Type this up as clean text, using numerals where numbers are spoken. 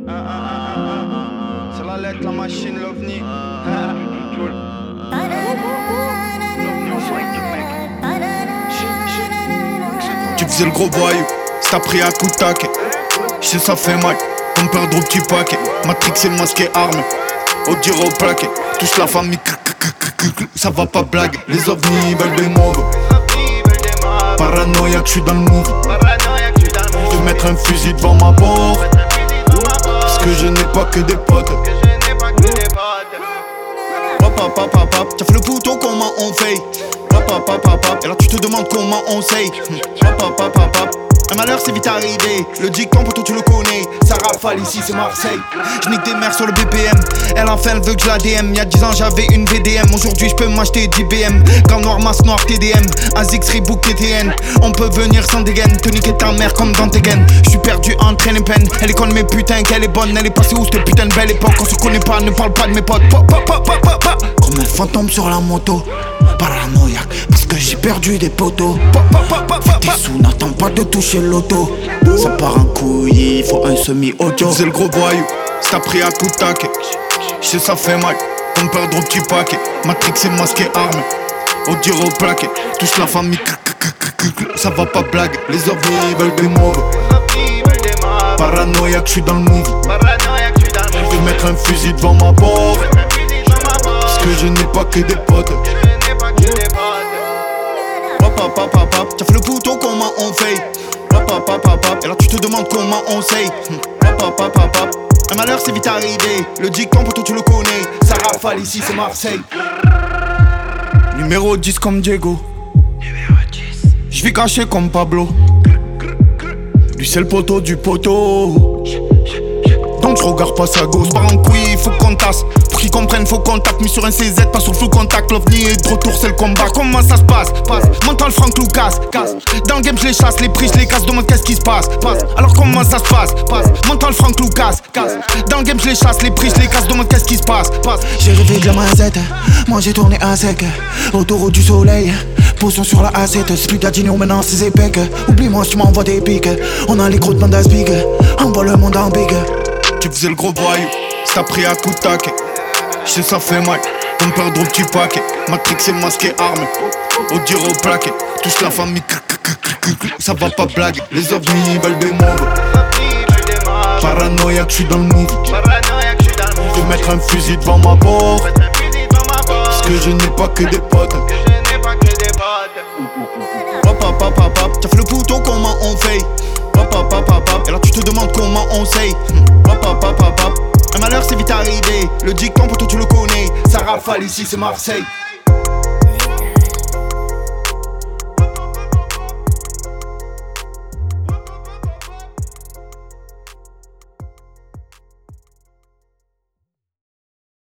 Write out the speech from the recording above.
C'est la lettre, la machine, l'OVNI. Tu faisais le gros voyou, c'est t'as pris un coup de taquet. J'sais ça fait mal, comme perdre au petit paquet. Matrix et masqué armé, au dire au plaquet. Touche la famille, ça va pas blague. Les ovnis veulent des mauves. Paranoïaque, j'suis dans le move. Je vais mettre un fusil devant ma porte. Parce que je n'ai pas que des potes. T'as fait le pouton, comment on fait? Et là tu te demandes comment on sait. Un malheur c'est vite arrivé. Le dicton pour toi tu le connais. Ça rafale ici c'est Marseille. Je nique des mères sur le BPM. Elle enfin elle veut que je la DM. Y'a 10 ans j'avais une VDM. Aujourd'hui je peux m'acheter 10 BM. Grand noir, masse noire, TDM. Azix, Reebok, TTN. On peut venir sans dégaine. Te niquer ta mère comme dans tes gaines. J'suis perdu entre elle et peine. Elle est conne mais putain qu'elle est bonne. Elle est passée où cette putain de belle époque. On se connaît pas, ne parle pas de mes potes. Comme un fantôme sur la moto. Paranoïaque, parce que j'ai perdu des poteaux. Tes sous, n'attends pas de toucher l'auto. Ça part en couille, il faut un semi-auto. Tu faisais le gros voyou, c'est t'as pris un coup de taquet. J'sais ça fait mal, comme perdre au petit paquet. Matrix et masqué armé, au dire au plaquet. Touche la famille, ça va pas blague. Les ovnis veulent des mauves. Paranoïaque, j'suis dans le move. Je vais mettre un fusil devant ma porte. Parce que je n'ai pas que des potes. T'as fait le pouton, comment on fait? Et là tu te demandes comment on sait. Un malheur c'est vite arrivé. Le dicton pour toi tu le connais. Ça rafale ici c'est Marseille. Numéro 10 comme Diego. J'vis caché comme Pablo. Lui c'est le poteau du poteau. Donc je regarde pas sa gauche. Par en couille, faut qu'on tasse. Pour qu'ils comprennent, faut qu'on tape. Mis sur un CZ, pas sur full contact. L'OVNI est de retour, c'est le combat. Comment ça se passe? Mental Franck Lucas. Dans le game, je les chasse, les prix, je les casse. Demande qu'est-ce qui se passe? Alors comment ça se passe? Mental Franck Lucas. Dans le game, je les chasse, les prix, je les casse. Demande qu'est-ce qui se passe? J'ai rêvé de la mazette. Moi j'ai tourné à sec. Autoroute du soleil. Potion sur la A7. C'est plus d'Adino maintenant, c'est épec. Oublie-moi si tu m'envoies des pics. On a les gros de bandas big. Envoie le monde en big. Tu faisais le gros voyou, c'est t'as pris un coup de taquet. J'sais ça fait mal, comme perdre au petit paquet. Matrix et masqué armé, au dire au plaquet. Touche la famille, ça va pas blague. Les ovnis veulent des mauves. Paranoïaque, j'suis dans le move. Je vais mettre un fusil devant ma porte. Parce que je n'ai pas que des potes. T'as fait le pouton, comment on fait? Et là tu te demandes comment on sait. Un malheur c'est vite arrivé. Le dicton pour toi tu le connais. Ça rafale ici c'est Marseille.